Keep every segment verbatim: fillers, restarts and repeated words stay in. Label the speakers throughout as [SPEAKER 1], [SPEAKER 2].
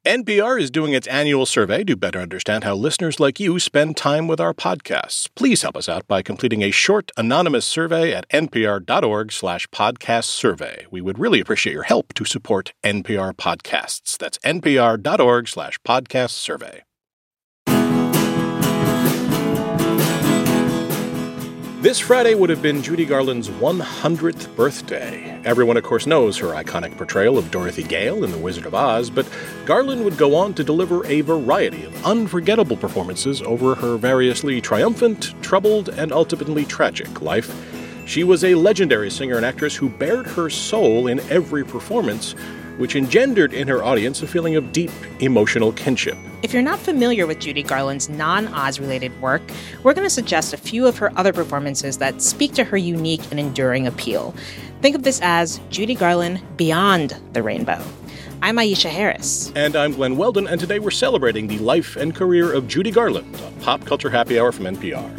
[SPEAKER 1] N P R is doing its annual survey to better understand how listeners like you spend time with our podcasts. Please help us out by completing a short, anonymous survey at npr.org slash podcast survey. We would really appreciate your help to support N P R podcasts. That's npr.org slash podcast survey. This Friday would have been Judy Garland's one hundredth birthday. Everyone, of course, knows her iconic portrayal of Dorothy Gale in The Wizard of Oz, but Garland would go on to deliver a variety of unforgettable performances over her variously triumphant, troubled, and ultimately tragic life. She was a legendary singer and actress who bared her soul in every performance, which engendered in her audience a feeling of deep emotional kinship.
[SPEAKER 2] If you're not familiar with Judy Garland's non-Oz-related work, we're going to suggest a few of her other performances that speak to her unique and enduring appeal. Think of this as Judy Garland Beyond the Rainbow. I'm Aisha Harris.
[SPEAKER 1] And I'm Glenn Weldon, and today we're celebrating the life and career of Judy Garland on Pop Culture Happy Hour from N P R.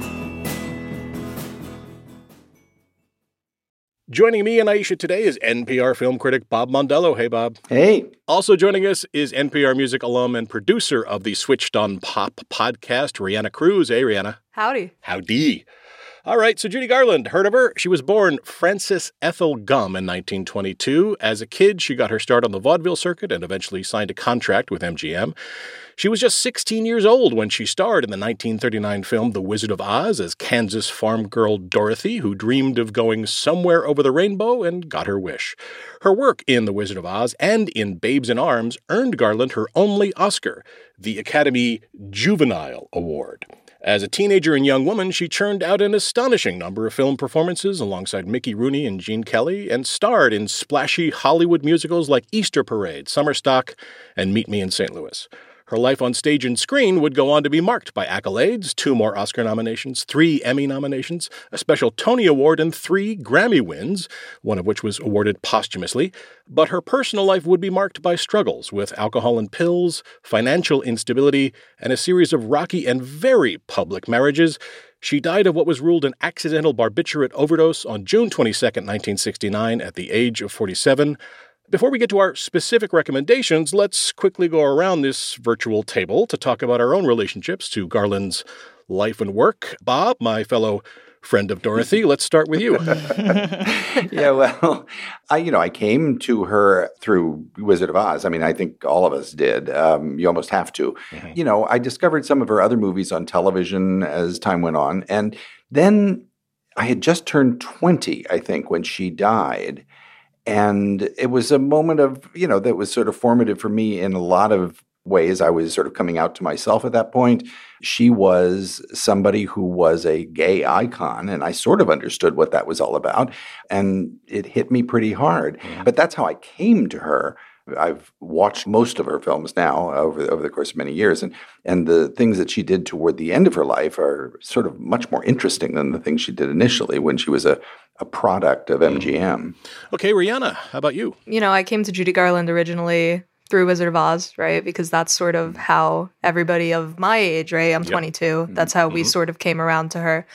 [SPEAKER 1] Joining me and Aisha today is N P R film critic Bob Mondello. Hey, Bob.
[SPEAKER 3] Hey.
[SPEAKER 1] Also joining us is N P R music alum and producer of the Switched on Pop podcast, Rihanna Cruz. Hey, Rihanna.
[SPEAKER 4] Howdy.
[SPEAKER 1] Howdy. All right, so Judy Garland, heard of her? She was born Frances Ethel Gumm in nineteen twenty-two. As a kid, she got her start on the vaudeville circuit and eventually signed a contract with M G M. She was just sixteen years old when she starred in the nineteen thirty-nine film The Wizard of Oz as Kansas farm girl Dorothy, who dreamed of going somewhere over the rainbow and got her wish. Her work in The Wizard of Oz and in Babes in Arms earned Garland her only Oscar, the Academy Juvenile Award. As a teenager and young woman, she churned out an astonishing number of film performances alongside Mickey Rooney and Gene Kelly, and starred in splashy Hollywood musicals like Easter Parade, Summer Stock, and Meet Me in Saint Louis. Her life on stage and screen would go on to be marked by accolades, two more Oscar nominations, three Emmy nominations, a special Tony Award, and three Grammy wins, one of which was awarded posthumously. But her personal life would be marked by struggles with alcohol and pills, financial instability, and a series of rocky and very public marriages. She died of what was ruled an accidental barbiturate overdose on June twenty-second, nineteen sixty-nine, at the age of forty-seven. Before we get to our specific recommendations, let's quickly go around this virtual table to talk about our own relationships to Garland's life and work. Bob, my fellow friend of Dorothy, let's start with you.
[SPEAKER 3] Yeah, well, I, you know, I came to her through Wizard of Oz. I mean, I think all of us did. Um, you almost have to. Mm-hmm. You know, I discovered some of her other movies on television as time went on. And then I had just turned twenty, I think, when she died. And it was a moment of, you know, that was sort of formative for me in a lot of ways. I was sort of coming out to myself at that point. She was somebody who was a gay icon, and I sort of understood what that was all about. And it hit me pretty hard. Yeah. But that's how I came to her. I've watched most of her films now over, over the course of many years, and, and the things that she did toward the end of her life are sort of much more interesting than the things she did initially when she was a, a product of M G M.
[SPEAKER 1] Okay, Rihanna, how about you?
[SPEAKER 4] You know, I came to Judy Garland originally through Wizard of Oz, right? Because that's sort of how everybody of my age, right? I'm yep. twenty-two. That's how mm-hmm. we sort of came around to her.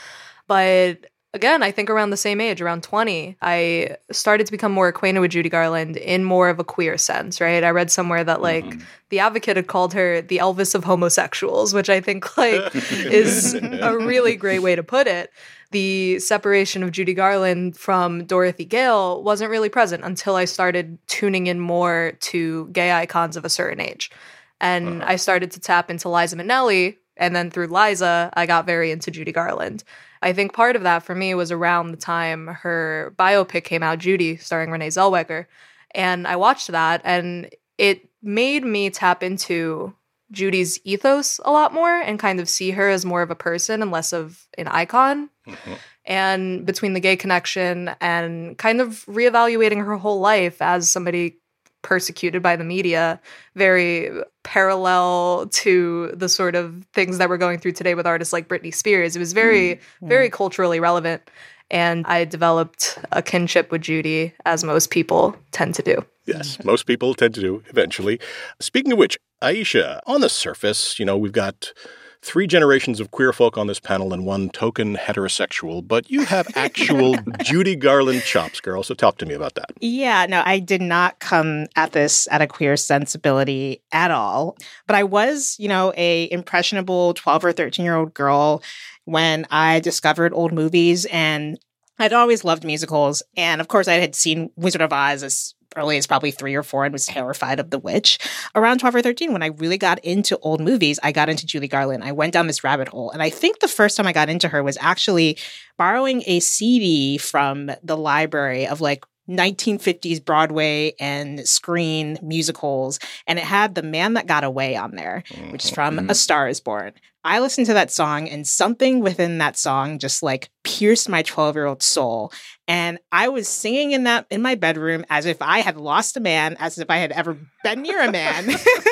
[SPEAKER 4] But again, I think around the same age, around twenty, I started to become more acquainted with Judy Garland in more of a queer sense, right? I read somewhere that, like, mm-hmm. The Advocate had called her the Elvis of homosexuals, which I think, like, is a really great way to put it. The separation of Judy Garland from Dorothy Gale wasn't really present until I started tuning in more to gay icons of a certain age. And uh-huh. I started to tap into Liza Minnelli, and then through Liza, I got very into Judy Garland. I think part of that for me was around the time her biopic came out, Judy, starring Renee Zellweger. And I watched that, and it made me tap into Judy's ethos a lot more and kind of see her as more of a person and less of an icon. Mm-hmm. And between the gay connection and kind of reevaluating her whole life as somebody persecuted by the media, very parallel to the sort of things that we're going through today with artists like Britney Spears. It was very, mm-hmm. very culturally relevant. And I developed a kinship with Judy, as most people tend to do.
[SPEAKER 1] Yes, most people tend to do eventually. Speaking of which, Aisha, on the surface, you know, we've got three generations of queer folk on this panel and one token heterosexual, but you have actual Judy Garland chops, girl. So talk to me about that.
[SPEAKER 2] Yeah, no, I did not come at this at a queer sensibility at all. But I was, you know, a impressionable twelve or thirteen-year-old girl when I discovered old movies, and I'd always loved musicals. And of course, I had seen Wizard of Oz as early as probably three or four and was terrified of the witch. Around twelve or thirteen, when I really got into old movies, I got into Judy Garland. I went down this rabbit hole. And I think the first time I got into her was actually borrowing a C D from the library of like nineteen fifties Broadway and screen musicals. And it had The Man That Got Away on there, which is from A Star Is Born. I listened to that song, and something within that song just like pierced my twelve-year-old soul. And I was singing in that in my bedroom as if I had lost a man, as if I had ever been near a man.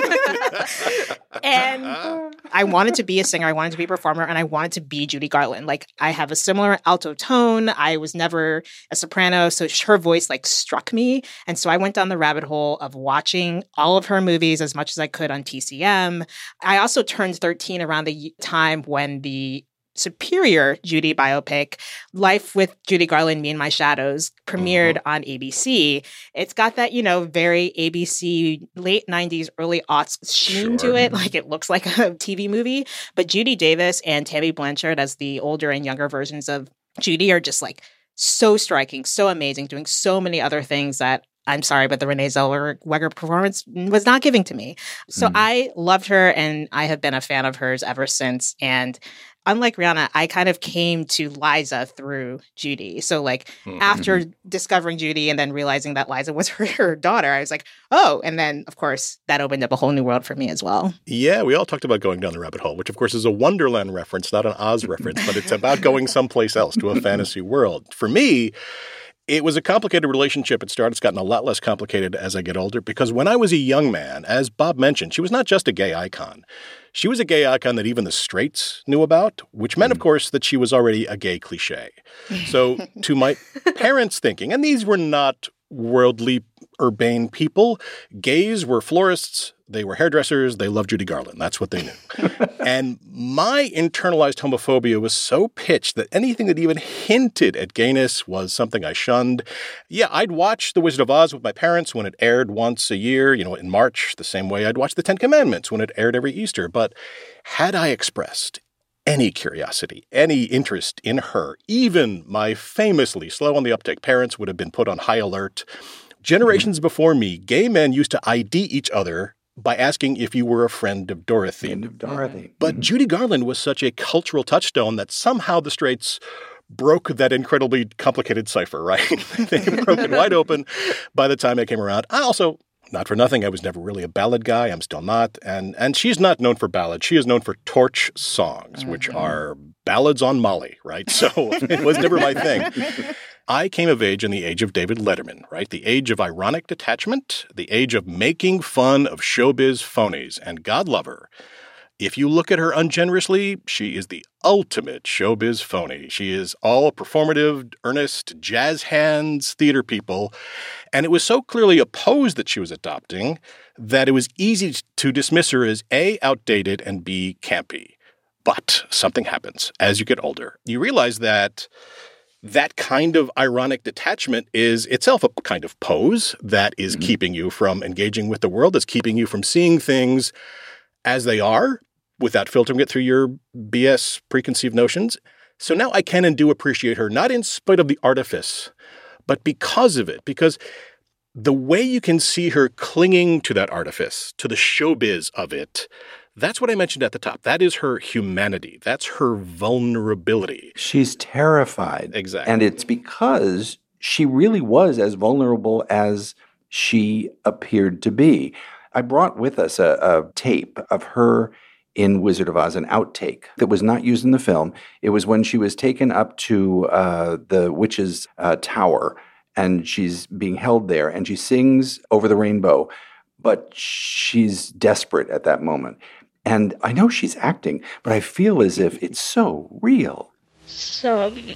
[SPEAKER 2] And I wanted to be a singer, I wanted to be a performer, and I wanted to be Judy Garland. Like, I have a similar alto tone. I was never a soprano, so her voice like struck me. And so I went down the rabbit hole of watching all of her movies as much as I could on T C M. I also turned thirteen around the time when the superior Judy biopic, Life with Judy Garland, Me and My Shadows, premiered mm-hmm. on A B C. It's got that, you know, very A B C late nineties, early aughts sheen sure. to it. Like, it looks like a T V movie. But Judi Davis and Tammy Blanchard as the older and younger versions of Judy are just like so striking, so amazing, doing so many other things that I'm sorry, but the Renee Zellweger performance was not giving to me. So mm. I loved her, and I have been a fan of hers ever since. And unlike Rihanna, I kind of came to Liza through Judy. So like mm-hmm. after discovering Judy and then realizing that Liza was her, her daughter, I was like, oh, and then of course that opened up a whole new world for me as well.
[SPEAKER 1] Yeah, we all talked about going down the rabbit hole, which of course is a Wonderland reference, not an Oz reference, but it's about going someplace else to a fantasy world. For me, it was a complicated relationship at start. It's gotten a lot less complicated as I get older, because when I was a young man, as Bob mentioned, she was not just a gay icon. She was a gay icon that even the straights knew about, which meant, of course, that she was already a gay cliche. So to my parents' thinking, and these were not worldly, urbane people, gays were florists, they were hairdressers, they loved Judy Garland. That's what they knew. And my internalized homophobia was so pitched that anything that even hinted at gayness was something I shunned. Yeah, I'd watch The Wizard of Oz with my parents when it aired once a year, you know, in March, the same way I'd watch The Ten Commandments when it aired every Easter. But had I expressed any curiosity, any interest in her, even my famously slow on the uptake parents would have been put on high alert. Generations mm-hmm. before me, gay men used to I D each other by asking if you were a friend of Dorothy.
[SPEAKER 3] Friend of Dorothy.
[SPEAKER 1] But mm-hmm. Judy Garland was such a cultural touchstone that somehow the straights broke that incredibly complicated cipher, right? They broke it wide open by the time I came around. I also, not for nothing, I was never really a ballad guy. I'm still not. And and she's not known for ballads. She is known for torch songs, mm-hmm. which are ballads on Molly, right? So it was never my thing. I came of age in the age of David Letterman, right? The age of ironic detachment, the age of making fun of showbiz phonies. And God love her. If you look at her ungenerously, she is the ultimate showbiz phony. She is all performative, earnest, jazz hands, theater people. And it was so clearly a pose that she was adopting that it was easy to dismiss her as A, outdated, and B, campy. But something happens as you get older. You realize that that kind of ironic detachment is itself a kind of pose that is mm-hmm. keeping you from engaging with the world, that's keeping you from seeing things as they are without filtering it through your B S preconceived notions. So now I can and do appreciate her, not in spite of the artifice, but because of it, because the way you can see her clinging to that artifice, to the showbiz of it, that's what I mentioned at the top. That is her humanity. That's her vulnerability.
[SPEAKER 3] She's terrified.
[SPEAKER 1] Exactly.
[SPEAKER 3] And it's because she really was as vulnerable as she appeared to be. I brought with us a, a tape of her in Wizard of Oz, an outtake that was not used in the film. It was when she was taken up to uh, the witch's uh, tower, and she's being held there, and she sings Over the Rainbow, but she's desperate at that moment. And I know she's acting, but I feel as if it's so real.
[SPEAKER 5] Somewhere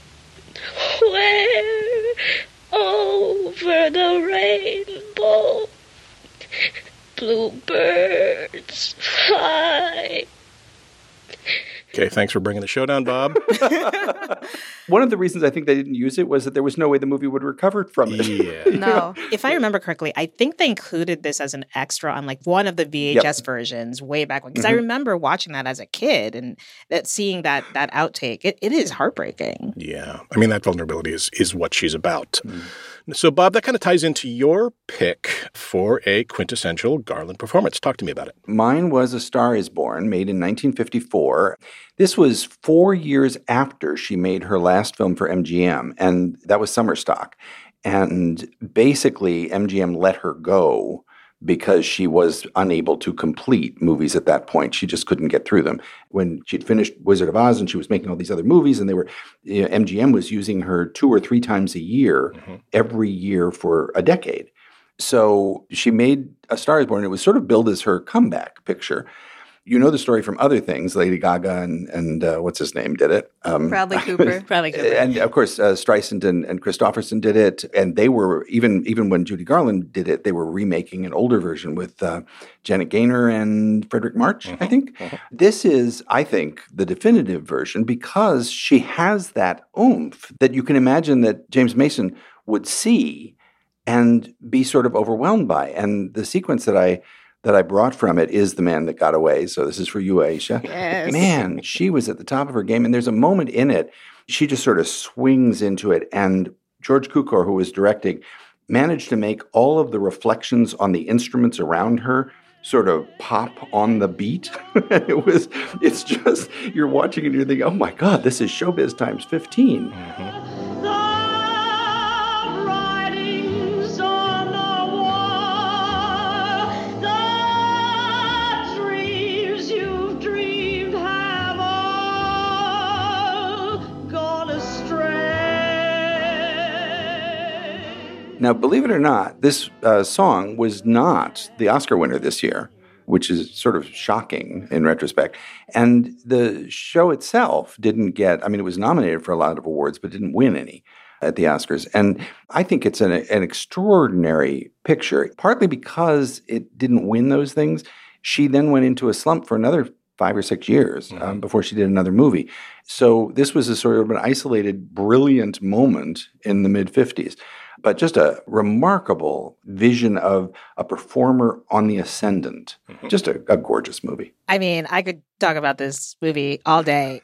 [SPEAKER 5] over the rainbow, bluebirds fly.
[SPEAKER 1] Okay, thanks for bringing the show down, Bob.
[SPEAKER 3] One of the reasons I think they didn't use it was that there was no way the movie would recover from it.
[SPEAKER 1] Yeah.
[SPEAKER 4] No.
[SPEAKER 2] If I remember correctly, I think they included this as an extra on like one of the V H S
[SPEAKER 3] Yep.
[SPEAKER 2] versions way back when. Because
[SPEAKER 3] Mhm.
[SPEAKER 2] I remember watching that as a kid and that seeing that that outtake. It, it is heartbreaking.
[SPEAKER 1] Yeah. I mean, that vulnerability is, is what she's about. So, Bob, that kind of ties into your pick for a quintessential Garland performance. Talk to me about it.
[SPEAKER 3] Mine was A Star is Born, made in nineteen fifty-four. This was four years after she made her last film for M G M, and that was Summer Stock. And basically, M G M let her go because she was unable to complete movies at that point. She just couldn't get through them. When she'd finished Wizard of Oz and she was making all these other movies, and they were, you know, M G M was using her two or three times a year,
[SPEAKER 1] Mm-hmm.
[SPEAKER 3] every year for a decade. So she made A Star is Born. It was sort of billed as her comeback picture. You know the story from other things. Lady Gaga and, and uh, what's his name did it. Um,
[SPEAKER 4] Bradley Cooper.
[SPEAKER 2] Bradley Cooper.
[SPEAKER 3] and of course, uh, Streisand and, and Christopherson did it. And they were, even even when Judy Garland did it, they were remaking an older version with uh, Janet Gaynor and Frederick March, I think. This is, I think, the definitive version because she has that oomph that you can imagine that James Mason would see and be sort of overwhelmed by. And the sequence that I that I brought from it is The Man That Got Away. So this is for you, Aisha.
[SPEAKER 2] Yes.
[SPEAKER 3] Man, she was at the top of her game. And there's a moment in it, she just sort of swings into it. And George Cukor, who was directing, managed to make all of the reflections on the instruments around her sort of pop on the beat. it was, it's just, you're watching and you're thinking, oh my God, this is showbiz times fifteen. Now, believe it or not, this uh, song was not the Oscar winner this year, which is sort of shocking in retrospect. And the show itself didn't get, I mean, it was nominated for a lot of awards, but didn't win any at the Oscars. And I think it's an, an extraordinary picture, partly because it didn't win those things. She then went into a slump for another five or six years mm-hmm. um, before she did another movie. So this was a sort of an isolated, brilliant moment in the mid-fifties. But just a remarkable vision of a performer on the ascendant. Mm-hmm. Just a, a gorgeous movie.
[SPEAKER 2] I mean, I could talk about this movie all day.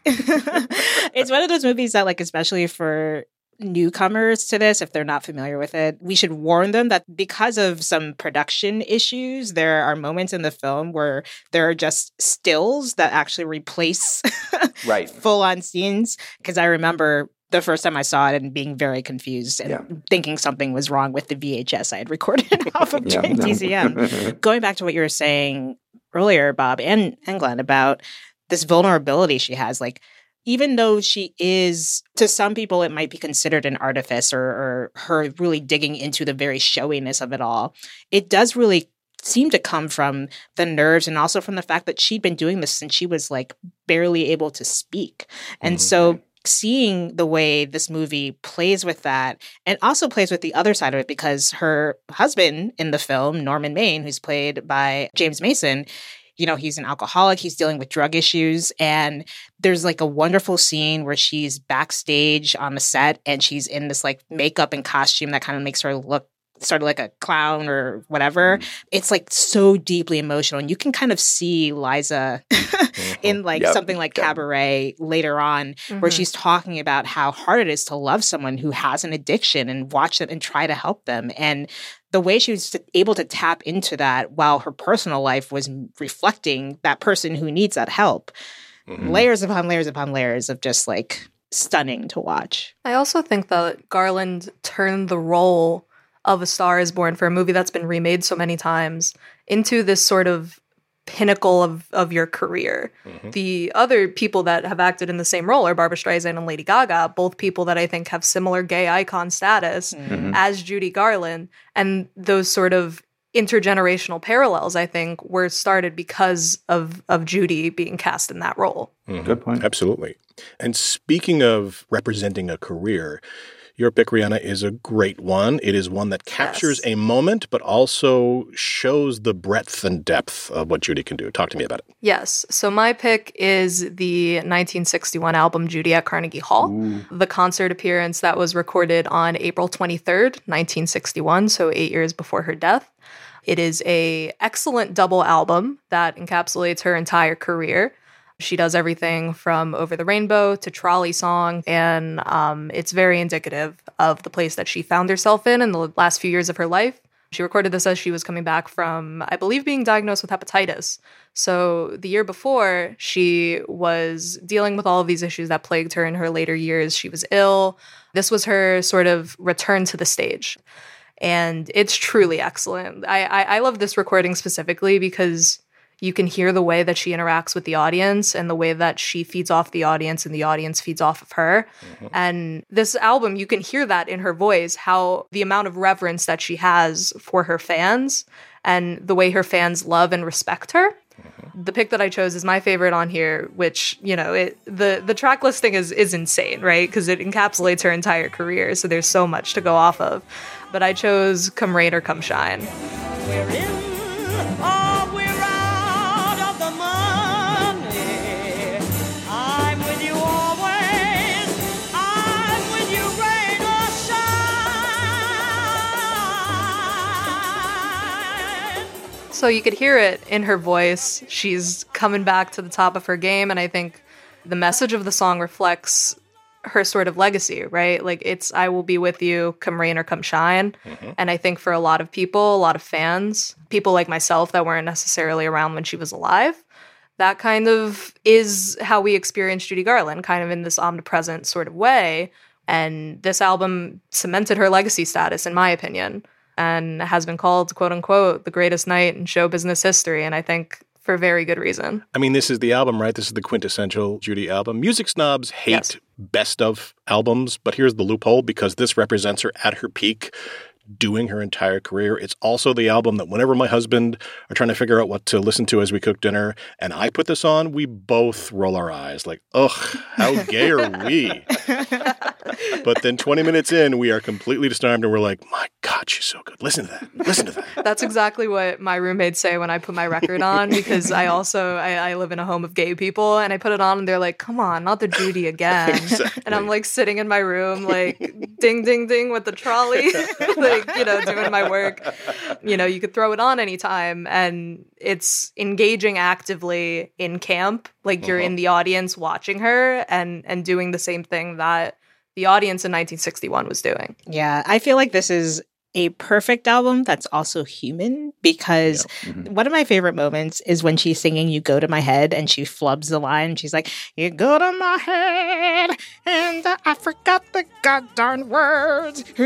[SPEAKER 2] It's one of those movies that, like, especially for newcomers to this, if they're not familiar with it, we should warn them that because of some production issues, there are moments in the film where there are just stills that actually replace
[SPEAKER 3] right.
[SPEAKER 2] full-on scenes. Because I remember the first time I saw it and being very confused and
[SPEAKER 3] yeah.
[SPEAKER 2] thinking something was wrong with the V H S I had recorded off of
[SPEAKER 3] yeah,
[SPEAKER 2] T C M.
[SPEAKER 3] no.
[SPEAKER 2] Going back to what you were saying earlier, Bob and, and Glenn, about this vulnerability she has, like, even though she is, to some people, it might be considered an artifice or, or her really digging into the very showiness of it all, it does really seem to come from the nerves and also from the fact that she'd been doing this since she was, like, barely able to speak. And mm-hmm. so seeing the way this movie plays with that and also plays with the other side of it, because her husband in the film, Norman Maine, who's played by James Mason, you know, he's an alcoholic, he's dealing with drug issues. And there's like a wonderful scene where she's backstage on the set and she's in this like makeup and costume that kind of makes her look sort of like a clown or whatever. Mm. It's like so deeply emotional. And you can kind of see Liza in like yep. something like yep. Cabaret later on, mm-hmm. where she's talking about how hard it is to love someone who has an addiction and watch them and try to help them. And the way she was able to tap into that while her personal life was reflecting that person who needs that help. Mm-hmm. Layers upon layers upon layers of just like stunning to watch.
[SPEAKER 4] I also think that Garland turned the role of A Star is Born, for a movie that's been remade so many times, into this sort of pinnacle of, of your career. Mm-hmm. The other people that have acted in the same role are Barbra Streisand and Lady Gaga, both people that I think have similar gay icon status mm-hmm. as Judy Garland. And those sort of intergenerational parallels, I think, were started because of, of Judy being cast in that role.
[SPEAKER 1] Mm-hmm.
[SPEAKER 3] Good point.
[SPEAKER 1] Absolutely. And speaking of representing a career, Your pick, Rihanna, is a great one. It is one that captures
[SPEAKER 4] Yes.
[SPEAKER 1] a moment, but also shows the breadth and depth of what Judy can do. Talk to me about it.
[SPEAKER 4] Yes. So my pick is the nineteen sixty-one album Judy at Carnegie Hall,
[SPEAKER 3] Ooh.
[SPEAKER 4] the concert appearance that was recorded on April twenty-third, nineteen sixty-one, so eight years before her death. It is a excellent double album that encapsulates her entire career. She does everything from Over the Rainbow to Trolley Song, and um, it's very indicative of the place that she found herself in in the last few years of her life. She recorded this as she was coming back from, I believe, being diagnosed with hepatitis. So the year before, she was dealing with all of these issues that plagued her in her later years. She was ill. This was her sort of return to the stage. And it's truly excellent. I, I, I love this recording specifically because you can hear the way that she interacts with the audience and the way that she feeds off the audience and the audience feeds off of her. Mm-hmm. And this album, you can hear that in her voice, how the amount of reverence that she has for her fans and the way her fans love and respect her. Mm-hmm. The pick that I chose is my favorite on here, which, you know, it, the, the track listing is, is insane, right? Because it encapsulates her entire career. So there's so much to go off of. But I chose Come Rain or Come Shine.
[SPEAKER 6] We're in or we're out of the money. I'm with you always. I'm with you, rain or shine.
[SPEAKER 4] So you could hear it in her voice. She's coming back to the top of her game. And I think the message of the song reflects her sort of legacy, right? Like it's, I will be with you, come rain or come shine. Mm-hmm. And I think for a lot of people, a lot of fans, people like myself that weren't necessarily around when she was alive, that kind of is how we experience Judy Garland, kind of in this omnipresent sort of way. And this album cemented her legacy status, in my opinion, and has been called, quote unquote, the greatest night in show business history. And I think for very good reason.
[SPEAKER 1] I mean, this is the album, right? This is the quintessential Judy album. Music snobs hate
[SPEAKER 4] Yes.
[SPEAKER 1] best of albums, but here's the loophole, because this represents her at her peak, doing her entire career. It's also the album that whenever my husband are trying to figure out what to listen to as we cook dinner, and I put this on, we both roll our eyes like, ugh, how gay are we? But then twenty minutes in, we are completely disarmed and we're like, my God, she's so good. Listen to that. Listen to that.
[SPEAKER 4] That's exactly what my roommates say when I put my record on, because I also, I, I live in a home of gay people, and I put it on and they're like, come on, not the Judy again.
[SPEAKER 1] Exactly.
[SPEAKER 4] And I'm like sitting in my room, like ding, ding, ding with the trolley, like, you know, doing my work. You know, you could throw it on anytime, and it's engaging actively in camp. Like you're
[SPEAKER 1] Uh-huh.
[SPEAKER 4] in the audience watching her and, and doing the same thing that the audience in nineteen sixty-one was doing.
[SPEAKER 2] Yeah, I feel like this is a perfect album that's also human, because
[SPEAKER 3] Yeah. Mm-hmm.
[SPEAKER 2] one of my favorite moments is when she's singing You Go to My Head and she flubs the line. She's like, you go to my head and I forgot the goddamn words.
[SPEAKER 6] Go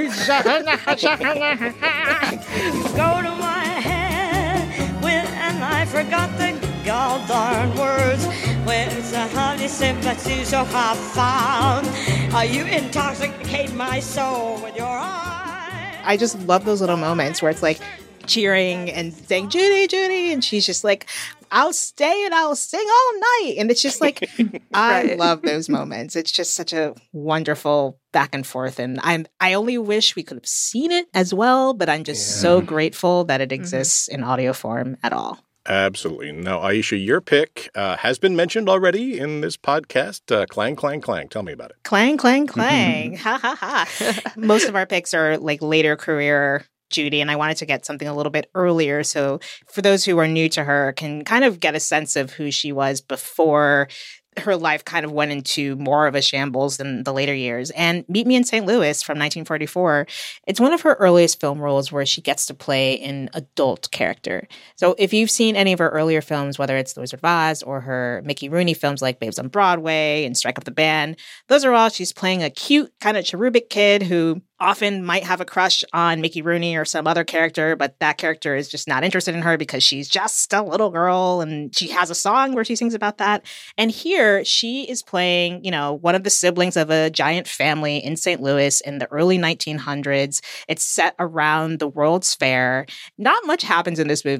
[SPEAKER 6] to my head when and I forgot the goddamn words. When it's a honey sympathy so have found. Uh, you intoxicate my soul with your eyes.
[SPEAKER 2] I just love those little moments where it's like cheering and saying, Judy, Judy. And she's just like, I'll stay and I'll sing all night. And it's just like, I
[SPEAKER 4] Right.
[SPEAKER 2] love those moments. It's just such a wonderful back and forth. And I'm, I only wish we could have seen it as well, but I'm just
[SPEAKER 1] Yeah.
[SPEAKER 2] so grateful that it exists in audio form at all.
[SPEAKER 1] Absolutely. Now, Aisha, your pick uh, has been mentioned already in this podcast. Uh, clang, clang, clang. Tell me about it.
[SPEAKER 2] Clang, clang, clang. Ha, ha, ha. Most of our picks are like later career Judy, and I wanted to get something a little bit earlier. So for those who are new to her, can kind of get a sense of who she was before her life kind of went into more of a shambles than the later years. And Meet Me in Saint Louis from nineteen forty-four, it's one of her earliest film roles where she gets to play an adult character. So if you've seen any of her earlier films, whether it's The Wizard of Oz or her Mickey Rooney films like Babes on Broadway and Strike Up the Band, those are all she's playing a cute kind of cherubic kid who often might have a crush on Mickey Rooney or some other character, but that character is just not interested in her because she's just a little girl, and she has a song where she sings about that. And here she is playing, you know, one of the siblings of a giant family in Saint Louis in the early nineteen hundreds. It's set around the World's Fair. Not much happens in this movie.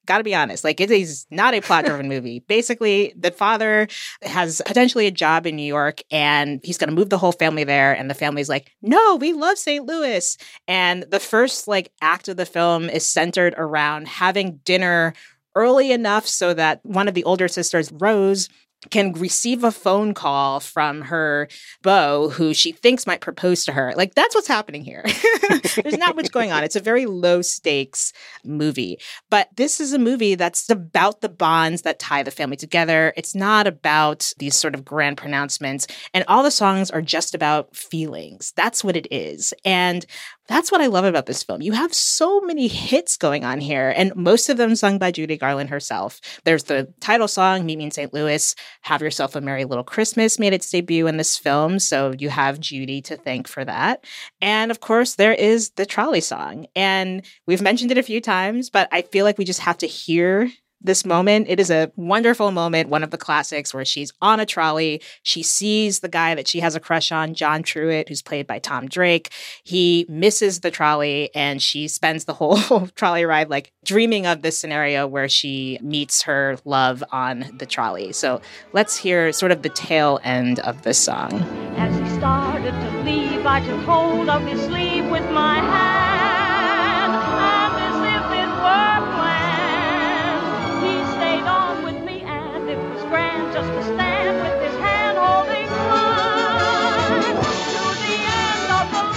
[SPEAKER 2] Gotta be honest. Like, it is not a plot-driven movie. Basically, the father has potentially a job in New York, and he's going to move the whole family there. And the family's like, no, we love Saint Louis. And the first, like, act of the film is centered around having dinner early enough so that one of the older sisters, Rose, can receive a phone call from her beau who she thinks might propose to her. Like, that's what's happening here. There's not much going on. It's a very low stakes movie. But this is a movie that's about the bonds that tie the family together. It's not about these sort of grand pronouncements. And all the songs are just about feelings. That's what it is. And that's what I love about this film. You have so many hits going on here, and most of them sung by Judy Garland herself. There's the title song, Meet Me in Saint Louis. Have Yourself a Merry Little Christmas made its debut in this film, so you have Judy to thank for that. And of course, there is the trolley song. And we've mentioned it a few times, but I feel like we just have to hear this moment. It is a wonderful moment, one of the classics, where she's on a trolley. She sees the guy that she has a crush on, John Truitt, who's played by Tom Drake. He misses the trolley, and she spends the whole trolley ride like dreaming of this scenario where she meets her love on the trolley. So let's hear sort of the tail end of this song.
[SPEAKER 5] As he started to leave, I took hold of his sleeve with my hand, and as if it were planned, he stayed on with me, and it was grand just to stand with his hand holding mine to the end of the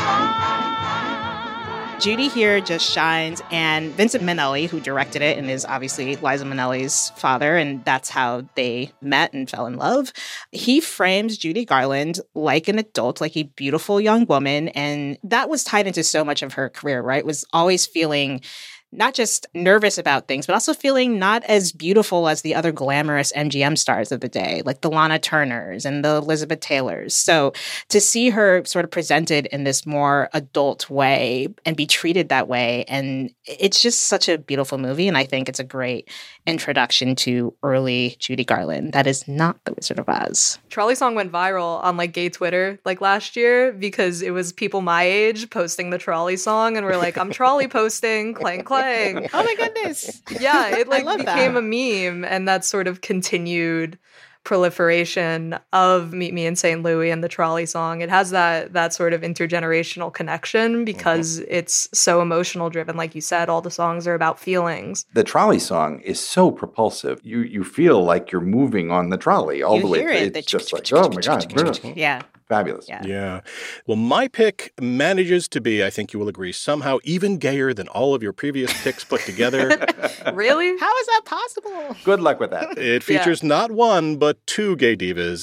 [SPEAKER 5] line.
[SPEAKER 2] Judy here just shines, and Vincent Minnelli, who directed it and is obviously Liza Minnelli's father, and that's how they met and fell in love. He frames Judy Garland like an adult, like a beautiful young woman, and that was tied into so much of her career, right? Was always feeling not just nervous about things, but also feeling not as beautiful as the other glamorous M G M stars of the day, like the Lana Turners and the Elizabeth Taylors. So to see her sort of presented in this more adult way and be treated that way, and it's just such a beautiful movie, and I think it's a great introduction to early Judy Garland. That is not The Wizard of Oz.
[SPEAKER 4] Trolley song went viral on like gay Twitter like last year because it was people my age posting the trolley song, and we're like, I'm trolley posting, clang clang.
[SPEAKER 2] Oh my goodness.
[SPEAKER 4] Yeah, it like became
[SPEAKER 2] that.
[SPEAKER 4] a meme, and that sort of continued proliferation of Meet Me in Saint Louis and the trolley song. It has that that sort of intergenerational connection because mm-hmm. it's so emotional driven. Like you said, all the songs are about feelings.
[SPEAKER 3] The trolley song is so propulsive. You you feel like you're moving on the trolley all
[SPEAKER 2] you
[SPEAKER 3] the way.
[SPEAKER 2] Hear it.
[SPEAKER 3] It's just like, oh my God.
[SPEAKER 2] Yeah.
[SPEAKER 3] Fabulous.
[SPEAKER 2] Yeah.
[SPEAKER 1] Yeah. Well, my pick manages to be, I think you will agree, somehow even gayer than all of your previous picks put together.
[SPEAKER 4] Really?
[SPEAKER 2] How is that possible?
[SPEAKER 3] Good luck with that.
[SPEAKER 1] It features yeah. not one, but two gay divas.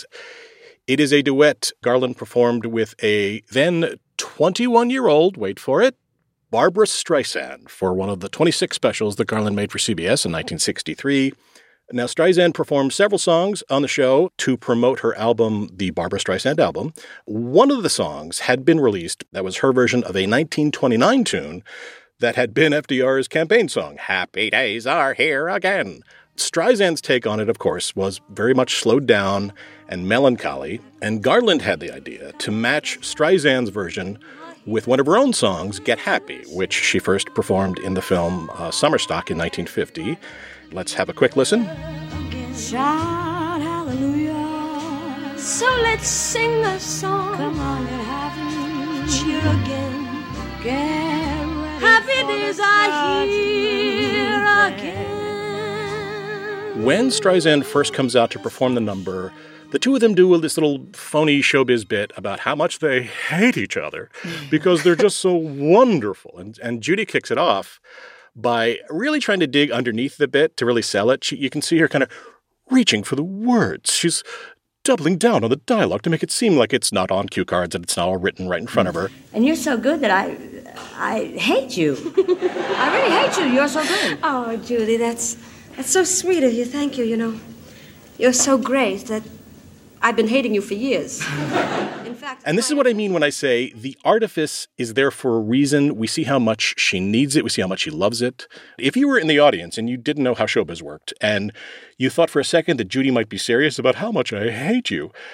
[SPEAKER 1] It is a duet Garland performed with a then twenty-one-year-old, wait for it, Barbra Streisand, for one of the twenty-six specials that Garland made for C B S in nineteen sixty-three. Now, Streisand performed several songs on the show to promote her album, the Barbra Streisand album. One of the songs had been released. That was her version of a nineteen twenty-nine tune that had been F D R's campaign song, Happy Days Are Here Again. Streisand's take on it, of course, was very much slowed down and melancholy, and Garland had the idea to match Streisand's version with one of her own songs, Get Happy, which she first performed in the film uh, Summer Stock in nineteen fifty. Let's have a quick listen.
[SPEAKER 5] Shout hallelujah. So let's sing a song. Come on, get happy. Cheer again. Get ready. Happy days are here again.
[SPEAKER 1] When Streisand first comes out to perform the number, the two of them do this little phony showbiz bit about how much they hate each other because they're just so wonderful. And, and Judy kicks it off by really trying to dig underneath the bit to really sell it. She, you can see her kind of reaching for the words. She's doubling down on the dialogue to make it seem like it's not on cue cards and it's not all written right in front of her.
[SPEAKER 7] And you're so good that I I hate you. I really hate you. You're so good.
[SPEAKER 8] Oh, Judy, that's that's so sweet of you. Thank you. You know, you're so great that I've been hating you for years. In fact,
[SPEAKER 1] and this is what I mean when I say the artifice is there for a reason. We see how much she needs it. We see how much she loves it. If you were in the audience and you didn't know how showbiz worked, and you thought for a second that Judy might be serious about how much I hate you,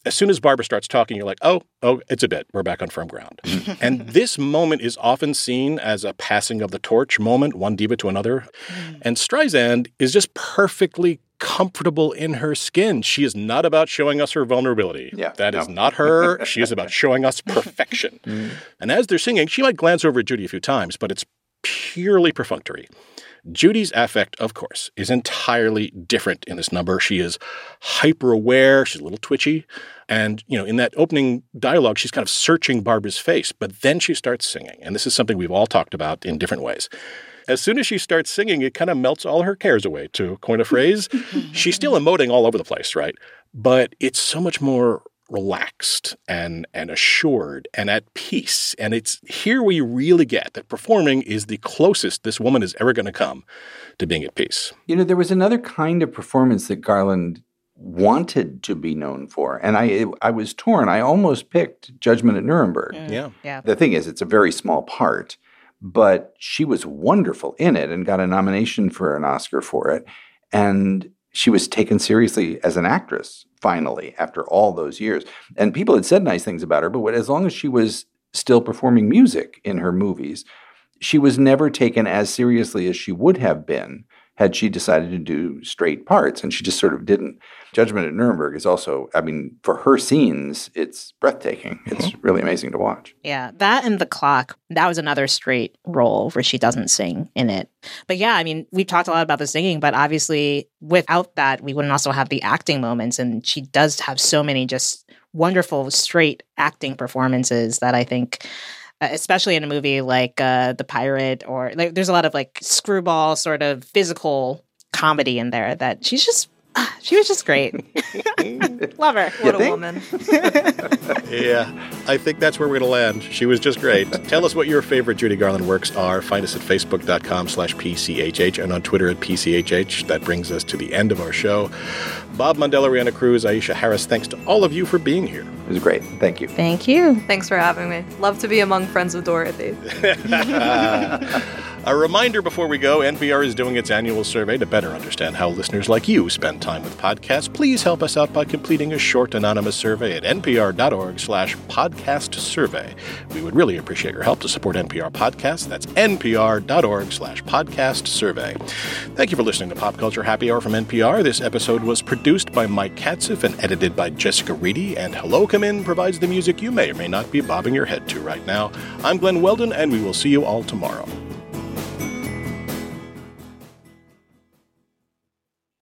[SPEAKER 1] as soon as Barbara starts talking, you're like, oh, oh, it's a bit. We're back on firm ground. And this moment is often seen as a passing of the torch moment, one diva to another. Mm. And Streisand is just perfectly comfortable in her skin. She is not about showing us her vulnerability.
[SPEAKER 3] Yeah,
[SPEAKER 1] that
[SPEAKER 3] no.
[SPEAKER 1] is not her. She is about showing us perfection. Mm. And as they're singing, she might glance over at Judy a few times, but it's purely perfunctory. Judy's affect, of course, is entirely different in this number. She is hyper-aware. She's a little twitchy. And, you know, in that opening dialogue, she's kind of searching Barbara's face. But then she starts singing. And this is something we've all talked about in different ways. As soon as she starts singing, it kind of melts all her cares away, to coin a phrase. She's still emoting all over the place, right? But it's so much more relaxed and and assured and at peace. And it's here we really get that performing is the closest this woman is ever going to come to being at peace.
[SPEAKER 3] You know, there was another kind of performance that Garland wanted to be known for. And I I was torn. I almost picked Judgment at Nuremberg.
[SPEAKER 2] Mm,
[SPEAKER 1] yeah.
[SPEAKER 2] yeah.
[SPEAKER 3] The thing is, it's a very small part, but she was wonderful in it and got a nomination for an Oscar for it. And she was taken seriously as an actress, finally, after all those years. And people had said nice things about her, but as long as she was still performing music in her movies, she was never taken as seriously as she would have been had she decided to do straight parts, and she just sort of didn't. Judgment at Nuremberg is also, I mean, for her scenes, it's breathtaking. It's mm-hmm. really amazing to watch.
[SPEAKER 2] Yeah, that and The Clock, that was another straight role where she doesn't sing in it. But yeah, I mean, we've talked a lot about the singing, but obviously without that, we wouldn't also have the acting moments, and she does have so many just wonderful straight acting performances that I think... especially in a movie like uh, The Pirate, or like, there's a lot of like screwball sort of physical comedy in there that she's just, uh, she was just great. Love her.
[SPEAKER 4] What a woman.
[SPEAKER 1] Yeah, I think that's where we're going to land. She was just great. Tell us what your favorite Judy Garland works are. Find us at facebook.com slash PCHH and on Twitter at P C H H. That brings us to the end of our show. Bob Mondella, Rihanna Cruz, Aisha Harris, thanks to all of you for being here.
[SPEAKER 3] It was great. Thank you.
[SPEAKER 2] Thank you.
[SPEAKER 4] Thanks for having me. Love to be among friends with Dorothy.
[SPEAKER 1] A reminder before we go, N P R is doing its annual survey to better understand how listeners like you spend time with podcasts. Please help us out by completing a short anonymous survey at npr.org slash podcast survey. We would really appreciate your help to support N P R podcasts. That's npr.org slash podcast survey. Thank you for listening to Pop Culture Happy Hour from N P R. This episode was produced by Mike Katzif and edited by Jessica Reedy, and Hello Come In provides the music you may or may not be bobbing your head to right now. I'm Glenn Weldon, and we will see you all tomorrow.